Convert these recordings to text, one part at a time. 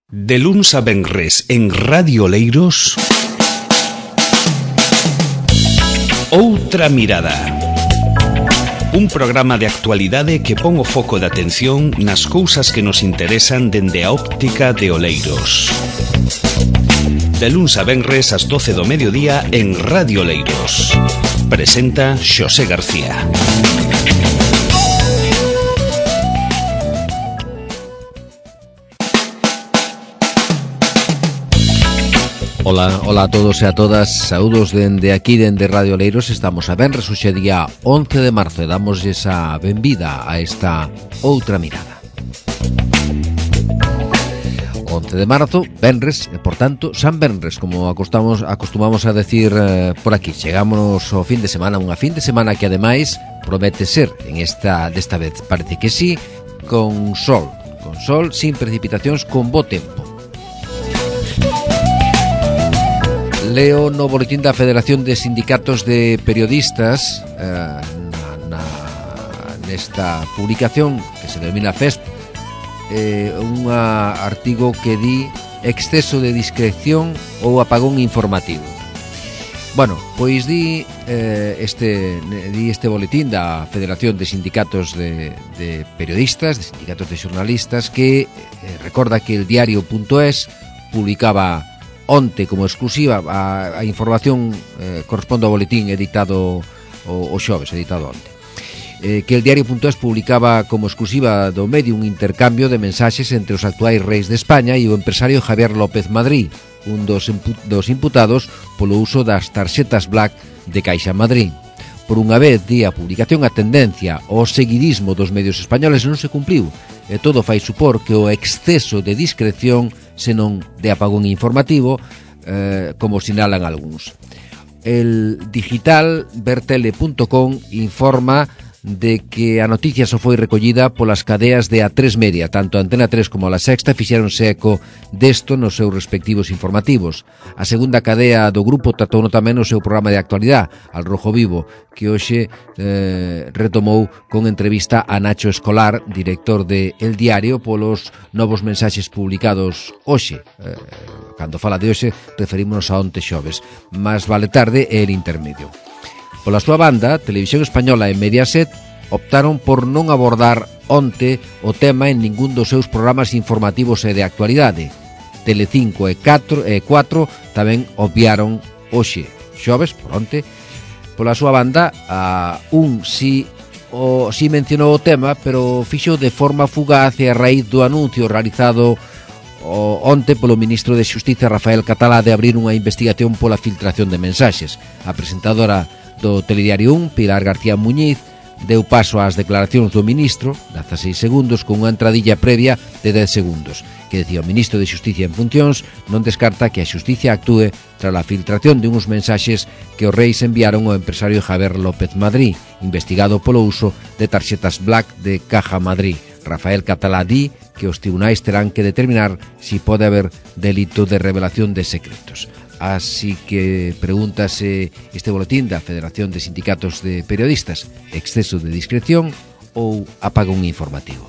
De luns a venres en Radio Oleiros, Outra Mirada. Un programa de actualidade que pon o foco de atención nas cousas que nos interesan dende a óptica de Oleiros. De luns a venres ás 12 do mediodía en Radio Oleiros. Presenta Xosé García. Ola a todos e a todas, saúdos dende aquí, dende Radio Oleiros. Estamos a venres, hoxe día 11 de marzo e damos esa benvida a esta Outra Mirada. 11 de marzo, venres, e por tanto, San Venres, como acostumamos a decir por aquí. Chegámonos ao fin de semana, unha fin de semana que ademais promete ser, desta vez parece que sí, con sol, sin precipitacións, con bo tempo. Leo no boletín da Federación de Sindicatos de Periodistas nesta publicación que se denomina FESP un artigo que di exceso de discreción ou apagón informativo. Bueno, pois di este boletín da Federación de Sindicatos de Periodistas, de Sindicatos de Xornalistas, que recorda que el diario.es publicaba onte como exclusiva, a información corresponde ao boletín editado o xoves, editado onte, que el diario.es publicaba como exclusiva do medio un intercambio de mensaxes entre os actuais reis de España e o empresario Javier López Madrid, un dos imputados polo uso das tarxetas Black de Caixa Madrid. Por unha vez, di a publicación, a tendencia ao seguidismo dos medios españoles non se cumpliu, e todo fai supor que o exceso de discreción, senón de apagón informativo, como sinalan algúns. El digital vertele.com informa de que a noticia só foi recollida polas cadeas de A3 Media, tanto a Antena 3 como a La Sexta fixéronse eco desto nos seus respectivos informativos. A segunda cadea do grupo tratouno tamén no seu programa de actualidade, Al Rojo Vivo, que hoxe retomou con entrevista a Nacho Escolar, director de El Diario, polos novos mensaxes publicados hoxe. Cando fala de hoxe, referímonos a onte xoves. Más vale tarde e el intermedio. Pola súa banda, Televisión Española e Mediaset optaron por non abordar onte o tema en ningún dos seus programas informativos e de actualidade. Telecinco e 4 tamén obviaron hoxe, xoves, por onte. Pola súa banda, un si mencionou o tema, pero fixo de forma fugaz e a raíz do anuncio realizado onte polo ministro de Xustiza Rafael Catalá de abrir unha investigación pola filtración de mensaxes. A presentadora do Telediario 1, Pilar García Muñiz, deu paso ás declaracións do ministro, 16 segundos, con unha entradilla previa de 10 segundos, que decía: o ministro de Xustiza en funcións non descarta que a Xustiza actúe tras a filtración de uns mensaxes que os reis enviaron ao empresario Javier López Madrid, investigado polo uso de tarxetas Black de Caja Madrid. Rafael Catalá di que os tribunais terán que determinar si pode haber delito de revelación de secretos. Así que pregúntase este boletín da Federación de Sindicatos de Periodistas: exceso de discreción ou apagón informativo?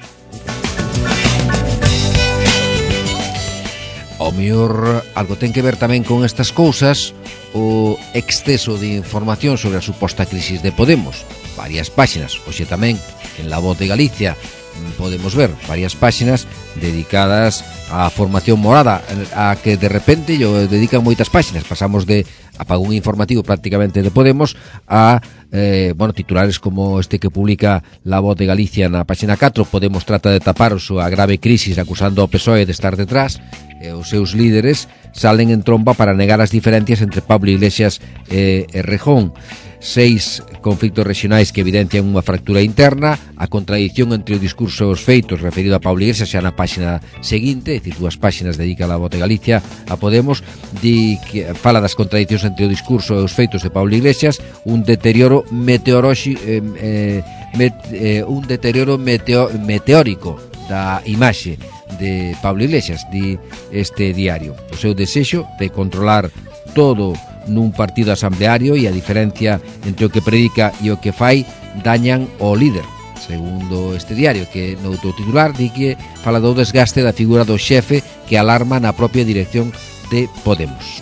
Ao mellor algo ten que ver tamén con estas cousas o exceso de información sobre a suposta crisis de Podemos. Varias páxinas, hoxe tamén en La Voz de Galicia podemos ver varias páxinas dedicadas á formación morada, a que de repente dedican moitas páxinas. Pasamos de apagón informativo prácticamente de Podemos a titulares como este que publica La Voz de Galicia na páxina 4. Podemos trata de tapar a súa grave crisis acusando ao PSOE de estar detrás, e os seus líderes salen en tromba para negar as diferencias entre Pablo Iglesias e Rejón. 6 conflictos regionais que evidencian unha fractura interna, a contradición entre o discurso e os feitos referido a Pablo Iglesias xa na páxina seguinte, é dicir, 2 páxinas dedica a La Voz de Galicia a Podemos, di que fala das contradicións entre o discurso e os feitos de Pablo Iglesias, un deterioro meteórico da imaxe de Pablo Iglesias, di este diario. O seu desexo de controlar todo nun partido asambleario e a diferencia entre o que predica e o que fai dañan o líder. segundo este diario, que no outro titular di que fala do desgaste da figura do xefe que alarma na propia dirección de Podemos.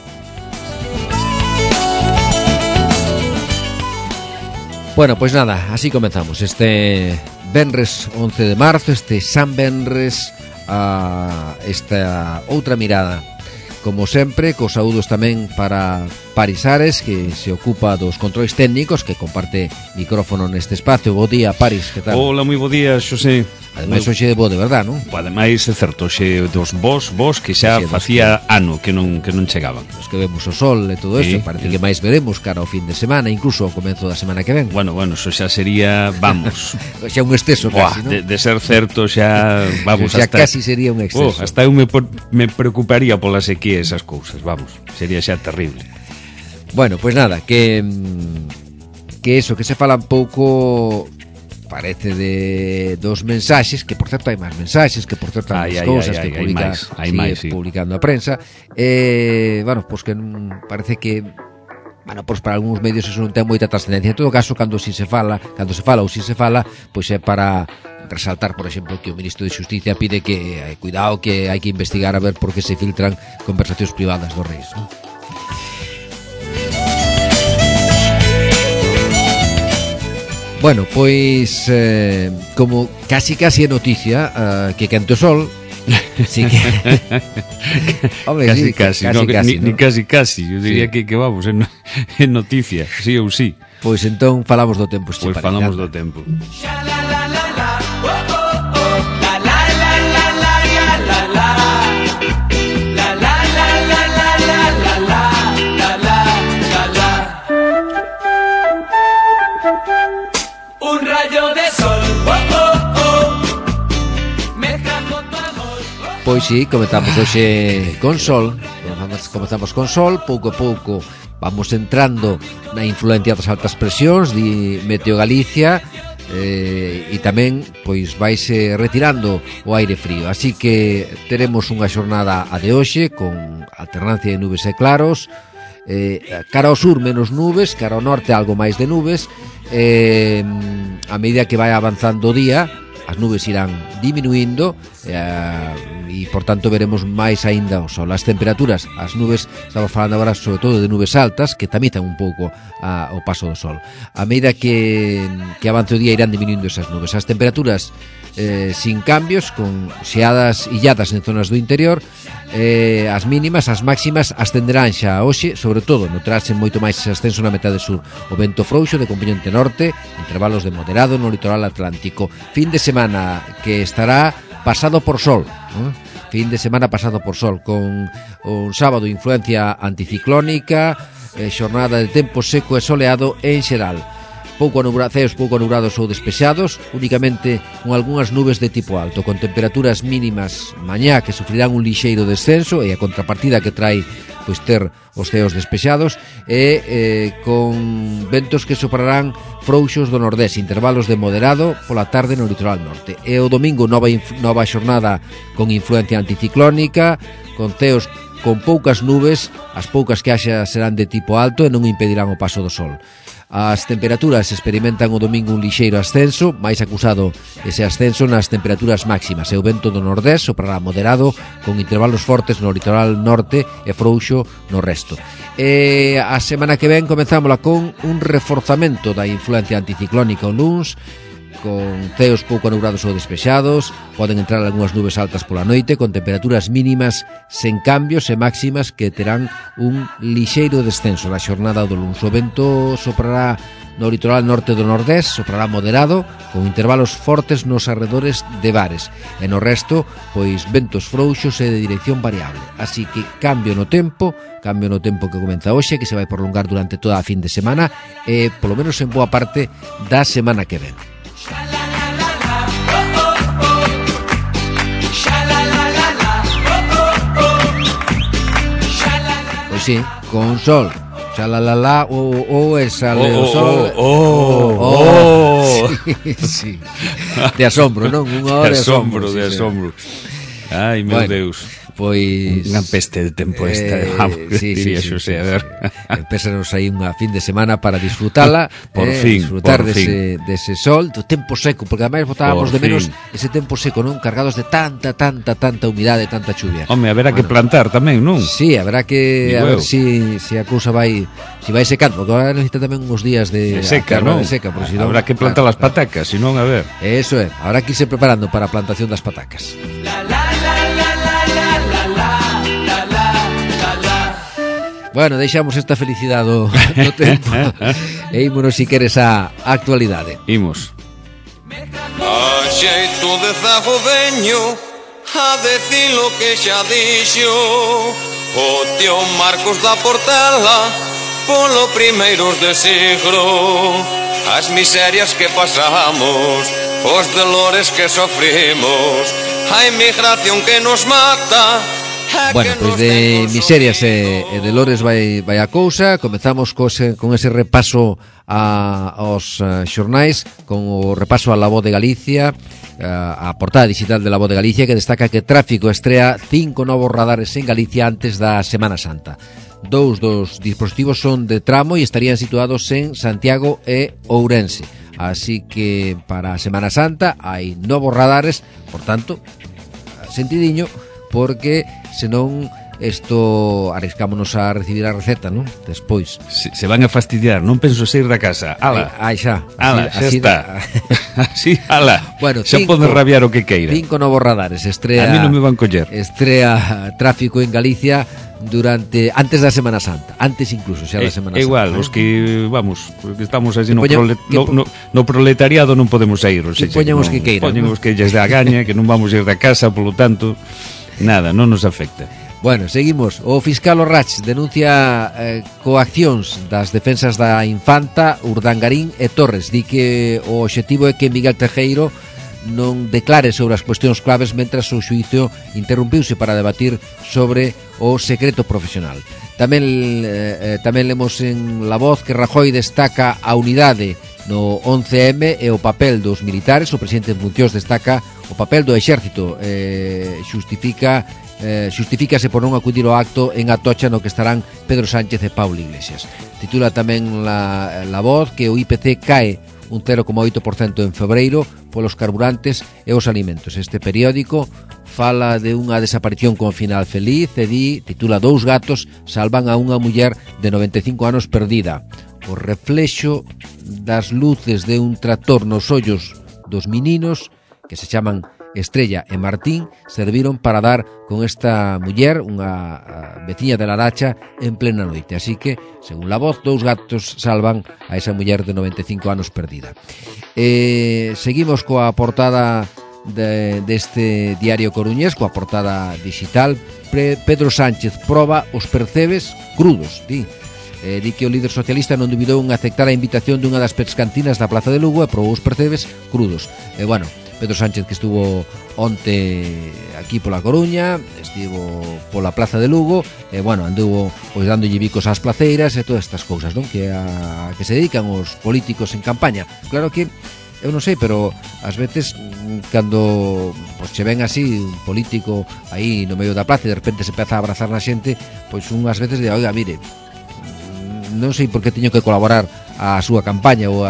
Bueno, pois nada, así comenzamos este venres 11 de marzo, este San Venres, a esta outra mirada. Como sempre, cos saúdos tamén para Paris Ares, que se ocupa dos controis técnicos, que comparte micrófono neste espacio. Bo día, Paris, que tal? Hola, moi bo día, Xosé. Ademais, hoxe de bo, de verdad, non? Ademais, é certo, xe dos vos que xa facía ano que non chegaban. Os que vemos o sol e todo isto, parece que máis veremos cara ao fin de semana, incluso ao comezo da semana que ven. Bueno, eso xa sería, vamos... xa un exceso casi, non? De ser certo xa, vamos, xa hasta... casi sería un exceso. Hasta eu me preocuparía pola sequía esas cousas, vamos, sería xa terrible. Bueno, pois nada, que eso, que se fala un pouco... parece de dos mensaxes, que por certo hai máis mensaxes, que por certo hai máis cousas que publica, sí. Publicando a prensa. Bueno, pois que parece que pois para algúns medios eso non ten moita trascendencia. En todo caso, cando se fala, pois é para resaltar, por exemplo, que o ministro de Xusticia pide que cuidado, que hai que investigar a ver por que se filtran conversacións privadas dos reis, non? Bueno, pois como casi é noticia que quente o sol. Sí que Hombre, casi, eu diría que vamos, é noticia, sí ou sí. Pois entón falamos do tempo, Pois falamos do tempo. Pois sí, comenzamos hoxe con sol. Comenzamos con sol, pouco a pouco vamos entrando na influencia das altas presións de Meteo Galicia, e tamén pois vaise retirando o aire frío. Así que teremos unha xornada a de hoxe con alternancia de nubes e claros, cara ao sur menos nubes, cara ao norte algo máis de nubes. A medida que vai avanzando o día, as nubes irán diminuindo e, por tanto, veremos máis aínda o sol. As temperaturas, as nubes, estamos falando agora sobre todo de nubes altas, que tamizan un pouco o paso do sol. A medida que avance o día irán diminuindo esas nubes. As temperaturas sin cambios, con xeadas illadas en zonas do interior. As mínimas, as máximas ascenderán xa hoxe, sobre todo notarase moito máis ascenso na metade sur. O vento frouxo de compoñente norte, intervalos de moderado no litoral atlántico. Fin de semana que estará pasado por sol, fin de semana pasado por sol, con un sábado influencia anticiclónica, xornada de tempo seco e soleado en xeral. Ceos pouco nubrados ou despexados, únicamente con algunhas nubes de tipo alto, con temperaturas mínimas mañá que sufrirán un lixeiro descenso, e a contrapartida que trae pois ter os ceos despexados, e con ventos que soprarán frouxos do nordés, intervalos de moderado pola tarde no litoral norte. E o domingo nova xornada con influencia anticiclónica, con ceos con poucas nubes, as poucas que haxa serán de tipo alto e non impedirán o paso do sol. As temperaturas experimentan o domingo un lixeiro ascenso, máis acusado ese ascenso nas temperaturas máximas, e o vento do nordés soprará moderado con intervalos fortes no litoral norte e frouxo no resto. A semana que ven comenzámola con un reforzamento da influencia anticiclónica o luns, con ceos pouco nubrados ou despexados. Poden entrar algunhas nubes altas pola noite, con temperaturas mínimas sen cambios e máximas que terán un lixeiro descenso na xornada do luns. O vento soprará no litoral norte do nordés, soprará moderado, con intervalos fortes nos arredores de Bares, e no resto, pois ventos frouxos e de dirección variable. Así que cambio no tempo que comeza hoxe, que se vai prolongar durante toda a fin de semana e polo menos en boa parte da semana que ven. Pois sí, con sol. Xalalala, e sale o sol. Sí. De asombro, non? Unha hora de asombro. Ai, meu Deus. Pois unha peste de tempo esta, diría Xosé, a ver. Empézanos aí unha fin de semana para disfrutala, por fin, disfrutar dese sol, do tempo seco, porque ademais botábamos de menos ese tempo seco, non? Cargados de tanta humidade, tanta chuvia. Home, haberá que plantar tamén, non? Sí, haberá que a ver si a cousa vai secando, porque agora necesita tamén uns días de seca, non? Habrá que plantar as patacas, senón, a ver. Eso é, habrá que irse preparando para a plantación das patacas. Bueno, deixamos esta felicidade do tempo e ímonos, si queres, a actualidade. Imos. A xeito de zago veño a decir lo que xa dixo o tío Marcos da Portela polo primeiros de siglo. As miserias que pasamos, os dolores que sofrimos, a inmigración que nos mata. Bueno, pois de miserias e de lores vai a cousa. Comezamos con ese repaso aos xornais, con o repaso a La Voz de Galicia, a portada digital de La Voz de Galicia, que destaca que Tráfico estrea 5 novos radares en Galicia antes da Semana Santa. 2 dos dispositivos son de tramo e estarían situados en Santiago e Ourense. Así que para a Semana Santa hai novos radares, por tanto, sentidiño, porque senón isto arriscámonos a recibir a receta, non? Despois se van a fastidiar, non penso sair da casa. Ala. Ai, xa. Ala, xa está. Así, ala. Bueno, xa pode rabiar o que queira. 5 novos radares estrea. A mí non me van coller. Estrea Tráfico en Galicia antes da Semana Santa, antes incluso xa da Semana Santa. Igual, os que vamos, porque estamos así no proletariado non podemos sair, o sea, poñen os que queiran. Poñen os que lles da gaña, que non vamos ir da casa, polo tanto, nada, non nos afecta. Bueno, seguimos. O fiscal Orrach denuncia coaccións das defensas da infanta Urdangarín e Torres. Di que o obxectivo é que Miguel Tejero non declare sobre as cuestións claves mentras o xuízo interrumpiuse para debatir sobre o secreto profesional. Tamén lemos en La Voz que Rajoy destaca a unidade no 11M e o papel dos militares. O presidente en funcións destaca o papel do exército, xustifícase por non acudir ao acto en Atocha no que estarán Pedro Sánchez e Pablo Iglesias. Titula tamén la Voz que o IPC cae un 0,8% en febreiro polos carburantes e os alimentos. Este periódico fala de unha desaparición con final feliz e titula 2 gatos salvan a unha muller de 95 anos perdida. O reflexo das luces de un tractor nos ollos dos meninos que se chaman Estrella e Martín serviron para dar con esta muller, unha veciña de Laracha, en plena noite. Así que, según La Voz, 2 gatos salvan a esa muller de 95 anos perdida. Seguimos coa portada deste diario coruñés, coa portada digital. Pedro Sánchez proba os percebes crudos, di que o líder socialista non dubidou en aceptar a invitación dunha das pescantinas da Plaza de Lugo e probou os percebes crudos. Bueno, Pedro Sánchez, que estuvo onte aquí pola Coruña, estivo pola Plaza de Lugo, e bueno, anduvo pois dándolle bicos ás placeiras e todas estas cousas, non? Que se dedican os políticos en campaña. Claro que eu non sei, pero ás veces cando pois che ven así un político aí no medio da plaza e de repente se empeza a abrazar na xente, pois unhas veces de, oiga, mire, non sei por que teño que colaborar a súa campaña ou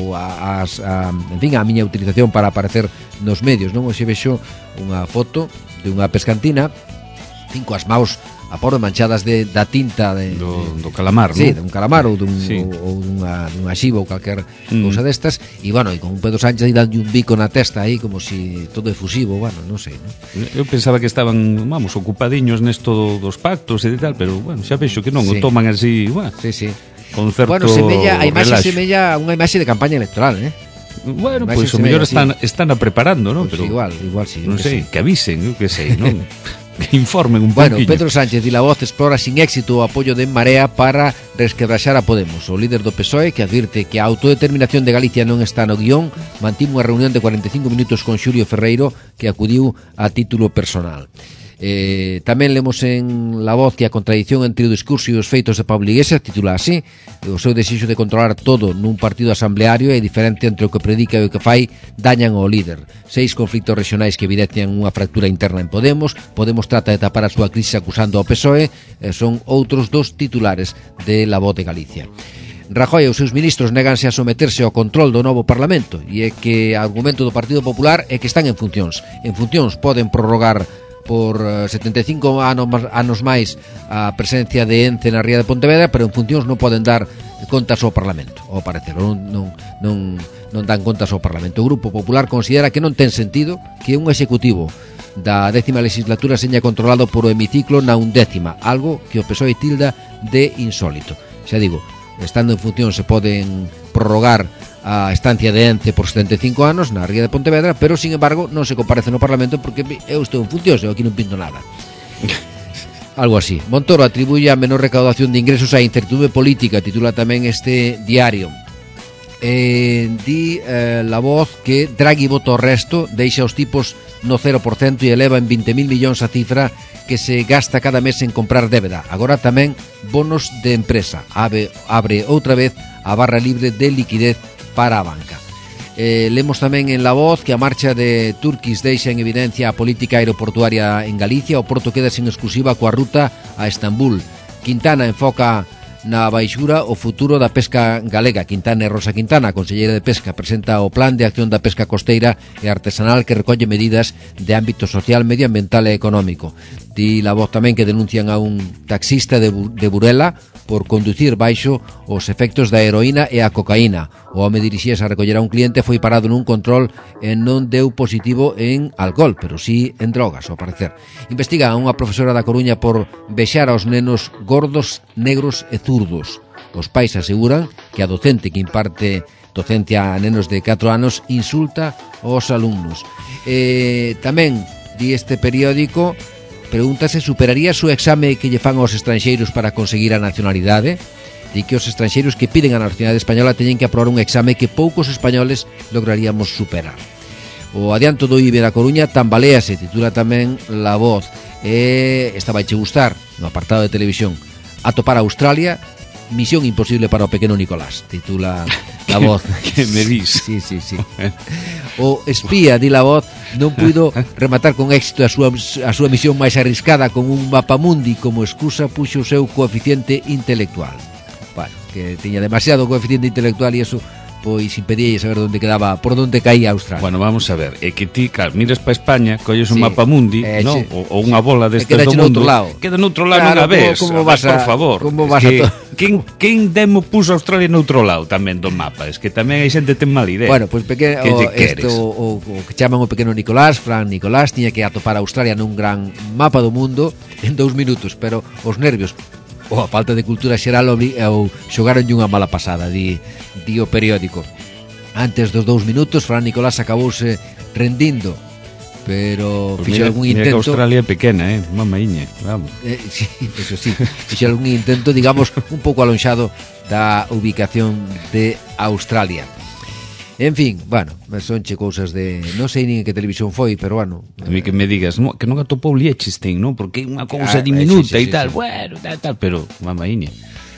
en fin, a miña utilización para aparecer nos medios, non? Hoxe vexo unha foto de unha pescantina, coas maus a por manchadas da tinta do calamar, non? Sí, dun calamar ou dunha xiba ou calquer cousa destas, e bueno, e con un Pedro Sánchez aí dando un bico na testa aí como si todo efusivo, bueno, non sei, non? Eu pensaba que estaban, vamos, ocupadiños nesto dos pactos e tal, pero bueno, xa vexo que non, o toman así, bueno. Sí. Con certo bueno, a imaxe semella unha imaxe de campaña electoral, Bueno, pois o mellor están a preparando, non? Pues pero igual sí. Non sei, que avisen, eu que sei, non? Que informen un pouquinho. Bueno, Pedro Sánchez di La Voz explora sin éxito o apoio de En Marea para resquebraxar a Podemos. O líder do PSOE, que advirte que a autodeterminación de Galicia non está no guión, mantivo unha reunión de 45 minutos con Xulio Ferreiro, que acudiu a título personal. Tamén lemos en La Voz que a contradición entre o discurso e os feitos de Pablo Iglesias titula así: o seu desexo de controlar todo nun partido asambleario é diferente entre o que predica e o que fai, dañan ao líder. 6 conflitos regionais que evidencian unha fractura interna en Podemos trata de tapar a súa crise acusando ao PSOE, son outros dos titulares de La Voz de Galicia. Rajoy e os seus ministros néganse a someterse ao control do novo Parlamento, e é que o argumento do Partido Popular é que están en funcións. En funcións poden prorrogar por 75 anos máis a presencia de Ence na ría de Pontevedra, pero en funcións non poden dar contas ao Parlamento, ao parecer, non dan contas ao Parlamento. O Grupo Popular considera que non ten sentido que un executivo da 10ª legislatura seña controlado por o hemiciclo na 11ª, algo que o PSOE tilda de insólito. Xa digo, estando en función se poden prorrogar a estancia de Ence por 75 anos na ría de Pontevedra, pero sin embargo non se comparece no Parlamento porque eu estou en función, eu aquí non pinto nada. Algo así. Montoro atribuye a menor recaudación de ingresos a incertidumbre política, titula tamén este diario. Di La Voz que Draghi vota o resto, deixa os tipos no 0% e eleva en 20.000 millóns a cifra que se gasta cada mes en comprar débeda. Agora tamén bonos de empresa. Abre outra vez a barra libre de liquidez para a banca. Lemos tamén en La Voz que a marcha de Turkish deixa en evidencia a política aeroportuaria en Galicia. O Porto queda sin exclusiva coa ruta a Estambul. Quintana enfoca na baixura o futuro da pesca galega. Quintana e Rosa Quintana, a conselleira de Pesca, presenta o plan de acción da pesca costeira e artesanal que recolle medidas de ámbito social, medioambiental e económico. Di La Voz tamén que denuncian a un taxista de Burela por conducir baixo os efectos da heroína e a cocaína. O home dirixíase a recoller a un cliente, foi parado nun control e non deu positivo en alcohol, pero sí en drogas, ao parecer. Investiga a unha profesora da Coruña por vexar aos nenos gordos, negros e zurdos. Os pais aseguran que a docente que imparte docencia a nenos de 4 anos insulta aos alumnos. Tamén di este periódico, pregúntase, superaría o exame que lle fan aos estranxeiros para conseguir a nacionalidade? Di que os estranxeiros que piden a nacionalidade española teñen que aprobar un exame que poucos españoles lograríamos superar. O adianto do IBE da Coruña tambalease, titula tamén La Voz. Esta vai che gustar, no apartado de televisión. Atopar a Australia, misión imposible para o pequeno Nicolás, titula La Voz. Que me dis? Sí. O espía, di La Voz, non puido rematar con éxito a súa misión máis arriscada con un mapamundi como excusa puxo o seu coeficiente intelectual. Bueno, que tiña demasiado coeficiente intelectual e eso pois impedía saber onde quedaba, por onde caía Australia. Bueno, vamos a ver, é que ti, claro, miras para España, colles un mapamundi, ¿no? ou unha bola destas do mundo, queda noutro lado claro, unha vez. Como vas por favor. Como vas que, quen demo puso Australia noutro lado tamén do mapa? Es que tamén hai xente ten mala idea. Bueno, pois o que chaman o pequeno Nicolás, Fran Nicolás, tiña que atopar a Australia nun gran mapa do mundo en 2 minutos, pero os nervios ou a falta de cultura xeral ou xogaronlle unha mala pasada, di o periódico. Antes dos 2 minutos Fran Nicolás acabouse rendindo, pero pues fixo algún intento. Mira que Australia é pequena, mamaiña, vamos. Sí, eso sí, fixo algún intento, digamos, un pouco alonxado da ubicación de Australia. En fin, bueno, sonche cousas de... Non sei nin que televisión foi, pero bueno... A mí que me digas, no, que non atopou Liechtenstein, non? Porque é unha cousa diminuta e tal, bueno, tal, pero, mamaiña...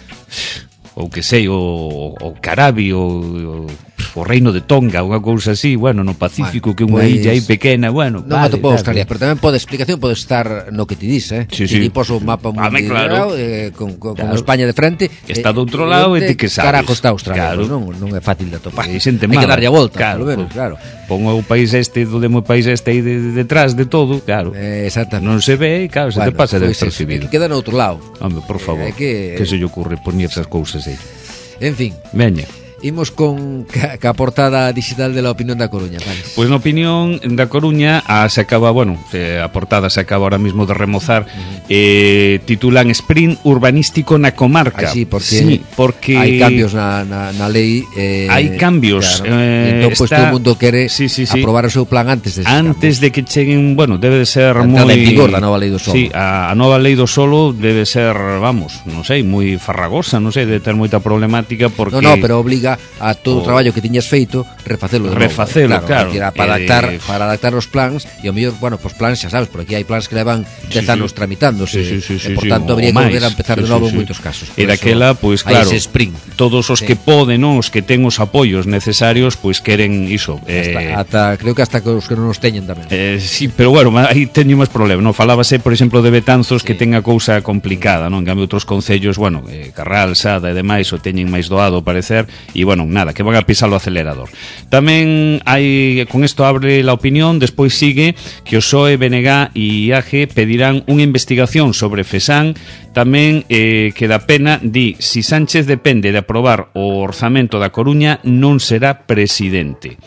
Ou que sei, o Carabi, o Reino de Tonga, unha cousa así, bueno, no Pacífico, que é unha illa aí pequena, bueno, non vale, atopou Australia, pero tamén explicación pode estar no que ti dis, Sí. Ti pos o mapa mundial, claro. Con España de frente, está do outro lado e ti que sabes. Carajo está Australia, claro. non é fácil de atopar. Hai que darlle a volta, claro, polo menos, claro. Pon o país este, do demo país este aí detrás de todo, claro. Exactamente. Non se ve, claro, se te pasa despercibido. Queda no outro lado. Home, por favor, que se lle ocurre poñer esas cousas aí. En fin, veña. Imos con a portada digital de La Opinión da Coruña, Paris. Pois na Opinión da Coruña se acaba, a portada se acaba ahora mismo de remozar, titulan Sprint urbanístico na comarca. Sí, porque hai cambios na lei. Hai cambios. Claro. Entón, pois todo o mundo quere aprobar o seu plan antes de que cheguen, debe de ser moi... en vigor da nova lei do solo. Sí, a nova lei do solo debe ser, non sei, moi farragosa, non sei, debe ter moita problemática porque... No, pero obliga era a todo o traballo que tiñas feito refacelo de novo, claro. Para adaptar os plans, e o mellor, bueno, pues plans, xa sabes, porque aquí hai plans que levan 10 anos tramitándose, por tanto habría que volver a empezar de novo en moitos casos. E daquela, pois claro, todos os que poden, os que ten os apoios necesarios, pois queren iso. Creo que hasta os que non os teñen tamén. Sí, pero bueno, aí teño máis problema, non? Falábase, por exemplo, de Betanzos, que ten a cousa complicada, non? En cambio, outros concellos, bueno, Carral, Sada e demais, o teñen máis doado, parecer, e bueno, nada, que van a pisar o acelerador. Tamén hai, con isto abre la opinión, despois sigue que o PSOE, BNG e IAG pedirán unha investigación sobre FESAN. Tamén que da pena di, si Sánchez depende de aprobar o orzamento da Coruña, non será presidente.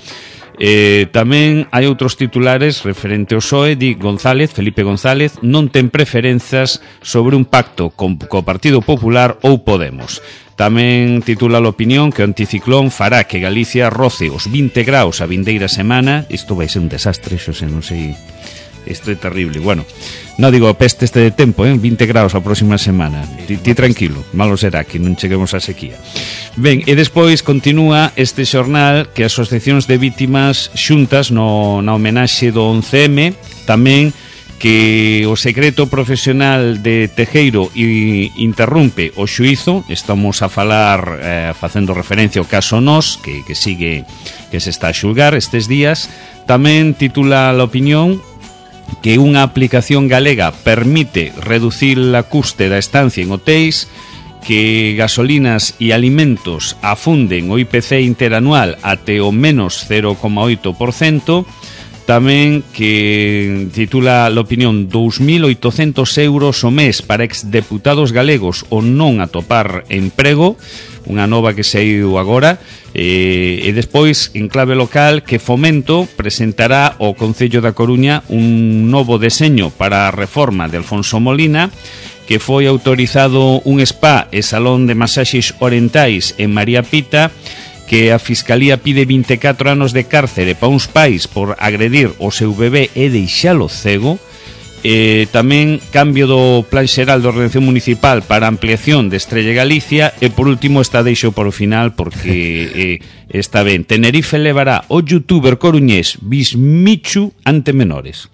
Tamén hai outros titulares referente ao PSOE. Di Felipe González non ten preferenzas sobre un pacto co Partido Popular ou Podemos. Tamén titula a opinión que o anticiclón fará que Galicia roce os 20 graus a vindeira semana. Isto vai ser un desastre, Xosé, non sei. Isto é terrible. Bueno, non digo peste este de tempo, 20 graus a próxima semana. Ti tranquilo, malo será que non cheguemos á sequía. Ben, e despois continúa este xornal que as asociacións de vítimas xuntas na homenaxe do 11M, tamén que o secreto profesional de Tejero interrompe o xuízo. Estamos a falar facendo referencia ao caso Nos, que sigue, que se está a xulgar estes días. Tamén titula a opinión que unha aplicación galega permite reducir a custe da estancia en hotéis, que gasolinas e alimentos afunden o IPC interanual até o menos 0,8%, tamén que titula a opinión 2.800 euros o mes para exdeputados galegos o non atopar emprego, unha nova que saiu agora. E despois, en clave local, que Fomento presentará ao Concello da Coruña un novo deseño para a reforma de Alfonso Molina, que foi autorizado un spa e salón de masaxes orientais en María Pita, que a Fiscalía pide 24 anos de cárcere para uns pais por agredir o seu bebé e deixalo cego. Tamén cambio do Plan Xeral de Ordenación Municipal para ampliación de Estrella Galicia. E por último, esta deixo por o final porque está ben. Tenerife levará o youtuber coruñés Bismichu ante menores.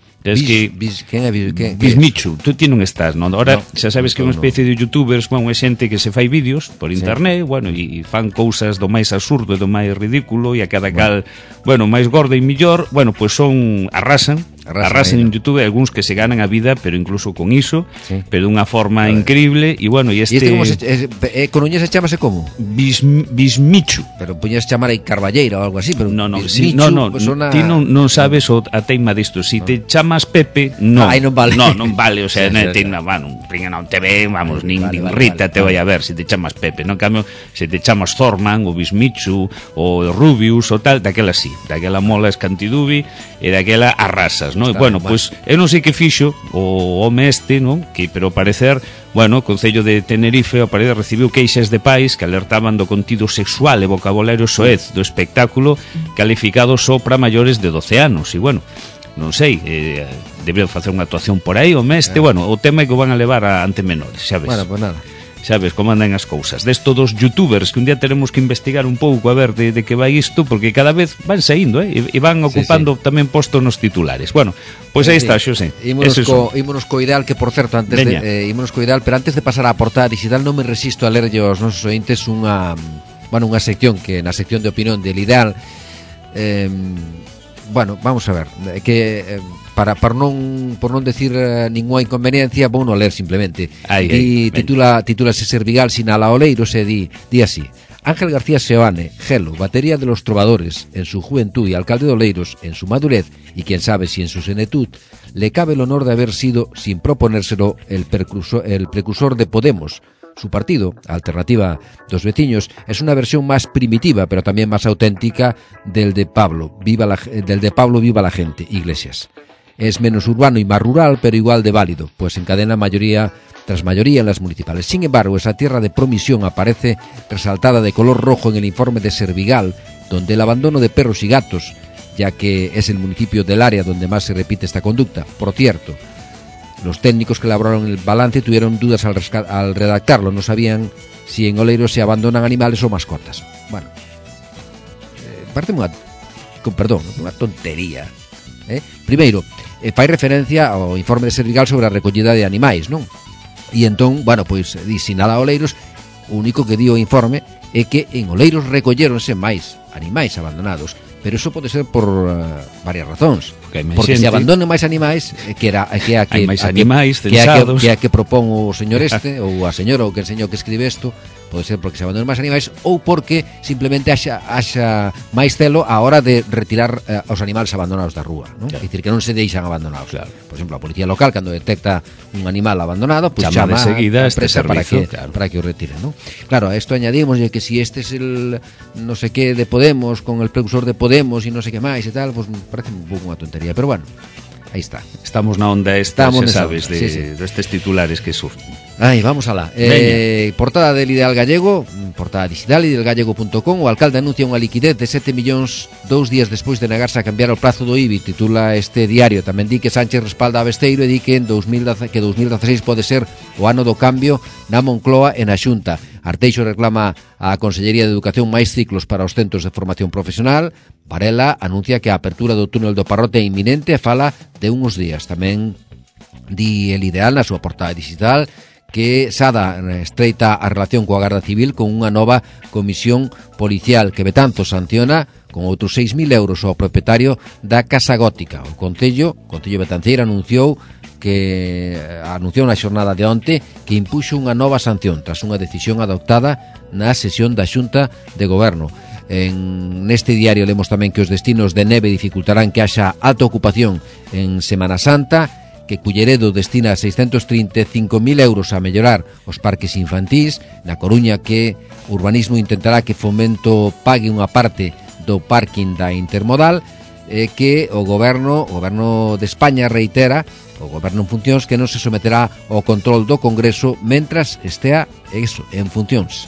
Bismichu, tú ti non estás, non? Ahora xa sabes que é unha especie de youtubers, bueno, é xente que se fai vídeos por internet, bueno, e fan cousas do máis absurdo e do máis ridículo, e a cada cal, bueno, máis gordo e millor, bueno, pois son arrasan en YouTube, algúns que se ganan a vida, pero incluso con iso, pero dunha forma increíble. E bueno, e este coruñés se chamase como? Bismichu. Pero puñes chamar aí Carballeira ou algo así, pero ti non sabes a teima disto. Si te chamas Pepe, non vale. Non vale, o sea, non te ve, vamos, nin Rita te vai a ver se te chamas Pepe, non? Cambio, se te chamas Thorman ou Bismichu ou Rubius ou tal, daquela sí, daquela mola escantidubi e daquela arrasas, non? Bueno, pois eu non sei que fixo o home este, non? Que, pero ao parecer, bueno, o Concello de Tenerife ao parecer recibiu queixas de pais que alertaban do contido sexual e vocabulario soez do espectáculo, calificado só para maiores de 12 anos. E bueno, non sei, debería facer unha actuación por aí o este, bueno, o tema é que o van a levar ante menores, xa ves. Bueno, pues nada. Sabes como andan as cousas. Desto dos youtubers que un día teremos que investigar un pouco a ver de que vai isto, porque cada vez van saindo, e van ocupando tamén postos nos titulares. Bueno, pois aí está, Xosé. Ímonos co ideal, que por certo, ímonos co ideal, pero antes de pasar á portada digital non me resisto a lerlle aos nosos ointes unha sección que na sección de opinión del ideal, bueno, vamos a ver, que por non decir ninguna inconveniencia, vou non ler simplemente. Titúlase Servigal sinala Oleiros e di así: Ángel García Seoane, Gelo, batería de los trovadores en su juventud y alcalde de Oleiros en su madurez, y quién sabe si en su senectud, le cabe el honor de haber sido, sin proponérselo, el precursor de Podemos. Su partido, Alternativa dos Veciños, es una versión más primitiva, pero también más auténtica del de Pablo Viva la Gente, Iglesias. Es menos urbano y más rural, pero igual de válido, pues encadena mayoría tras mayoría en las municipales. Sin embargo, esa tierra de promisión aparece resaltada de color rojo en el informe de Servigal, donde el abandono de perros y gatos, ya que es el municipio del área donde más se repite esta conducta. Por cierto, los técnicos que elaboraron el balance tuvieron dudas al redactarlo, no sabían si en Oleiros se abandonan animales o mascotas. Bueno, parece unha tontería. Primeiro, fai referencia ao informe de Servigal sobre a recollida de animais, non? E entón, bueno, pois sinala a Oleiros, o único que di o informe é que en Oleiros recolléronse máis animais abandonados, pero iso pode ser por varias razóns. Porque se abandonen máis animais, que a que propón o señor este ou a señora ou que enseñou que escribe isto, pode ser porque se abandonen máis animais ou porque simplemente haxa máis celo a hora de retirar os animales abandonados da rúa, non? Claro. É dicir, que non se deixan abandonados. Claro. Por exemplo, a policía local, cando detecta un animal abandonado, pues chama de seguida a empresa para que o retiren, non? Claro, a isto añadimos que si este es el no sé qué de Podemos, con el precursor de Podemos e non sei que máis e tal, pues parece un pouco unha tontería, pero bueno, aí está. Estamos na onda esta, xa sabes, destes titulares que surgen. Aí, vamos alá. Portada del Ideal Gallego, portada digital, idealgallego.com. O alcalde anuncia unha liquidez de 7 millóns 2 días despois de negarse a cambiar o prazo do IBI, titula este diario. Tamén di que Sánchez respalda a Besteiro e di que 2016 pode ser o ano do cambio na Moncloa e na Xunta. Arteixo reclama a Consellería de Educación máis ciclos para os centros de formación profesional. Varela anuncia que a apertura do túnel do Parrote é inminente e fala de uns días. Tamén di el Ideal na súa portada digital que Sada estreita a relación coa Garda Civil con unha nova comisión policial que Betanzos sanciona con outros 6.000 euros ao propietario da Casa Gótica. O Concello Betanceira anunciou na xornada de onte que impuxo unha nova sanción tras unha decisión adoptada na sesión da Xunta de Goberno. Neste diario lemos tamén que os destinos de neve dificultarán que haxa alta ocupación en Semana Santa, que Culleredo destina 635.000 euros a mellorar os parques infantís. Na Coruña, que Urbanismo intentará que Fomento pague unha parte do parking da Intermodal, que o Goberno de España reitera, o Goberno en funcións, que non se someterá ao control do Congreso mentras estea en funcións.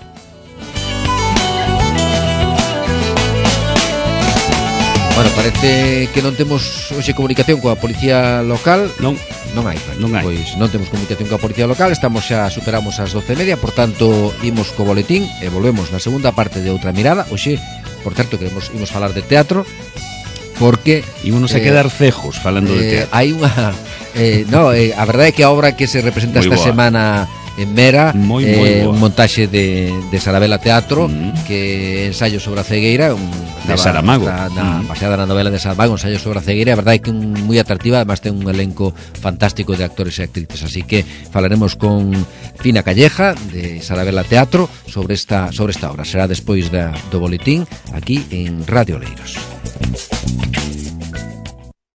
Bueno, parece que non temos hoxe comunicación coa policía local. Non hai. Pois non temos comunicación coa policía local. Superamos as 12:30, por tanto, imos co boletín e volvemos na segunda parte de Outra Mirada. Hoxe, por certo, imos falar de teatro, porque ímonos a quedar cejos falando de teatro. Hai unha a verdade é que a obra que se representa esta semana en Mera, un montaxe de Sarabela Teatro, que ensayo sobre a cegueira, de Saramago, baseada na novela de Saramago, ensayo sobre a cegueira. A verdade é que moi atractiva, además ten un elenco fantástico de actores e actrices, así que falaremos con Fina Calleja de Sarabela Teatro sobre esta obra. Será despois do boletín aquí en Radio Oleiros.